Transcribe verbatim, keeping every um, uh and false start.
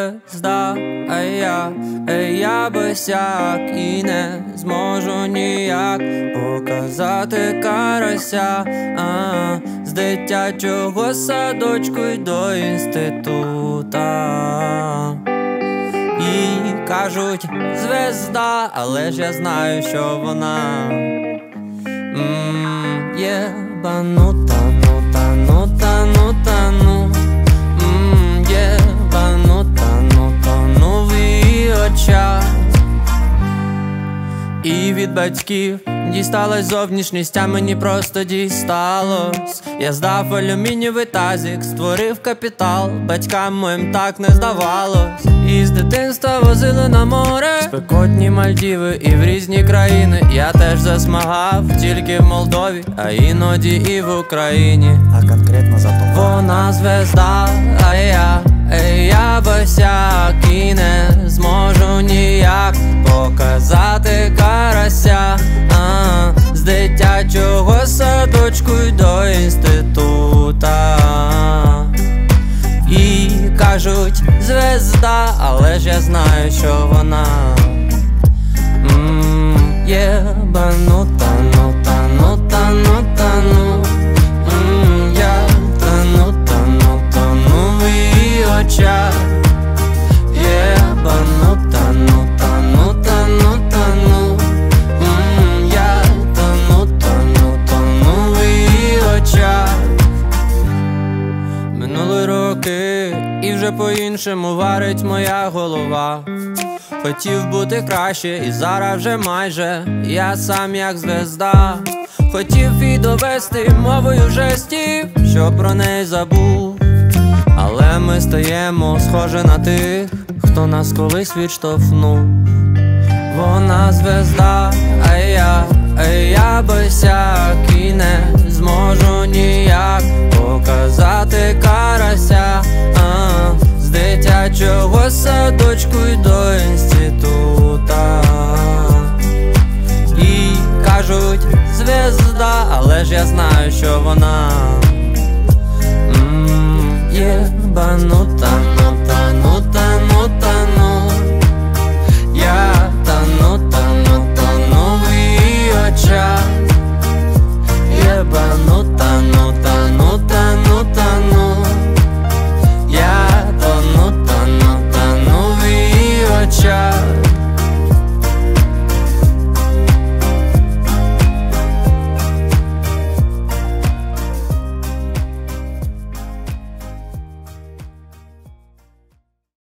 звезда, а я, а я босяк і не зможу ніяк показати карася, а, з дитячого садочку й до інститута. І кажуть звезда, але ж я знаю, що вона Ммм, єбанута, нута, нута, нута, ну Ммм, єбанута, нута, ну в її очах. І від батьків дісталась зовнішність, а мені просто дісталось. Я здав алюмінієвий тазик, створив капітал, батькам моїм так не здавалось. І з дитинства возили на море, спекотні Мальдіви і в різні країни. Я теж засмагав, тільки в Молдові, а іноді і в Україні. А конкретно зато вона звезда, а я, а я босяк і не зможу ніяк показати карася, а, з дитячого садочку й до інститута. І кажуть звезда, але ж я знаю, що вона Ммм, єбанута, нута, нута, нута, ну Ммм, я танута, нута, ну в її очах. Єбанута, нута, нута, нута, ну Ммм, я танута, нута, ну в її очах. Минули роки, і вже по-іншому варить моя голова. Хотів бути краще, і зараз вже майже я сам як звезда. Хотів і довести мовою жестів, що про неї забув. Але ми стаємо схожі на тих, хто нас колись відштовхнув. Вона звезда, а я, а я босяк і не зможу ніяк показати карася, а, з дитячого садочку й до інститута. І кажуть звезда, але ж я знаю, що вона Ммм, єбанута, нута, нута, нута,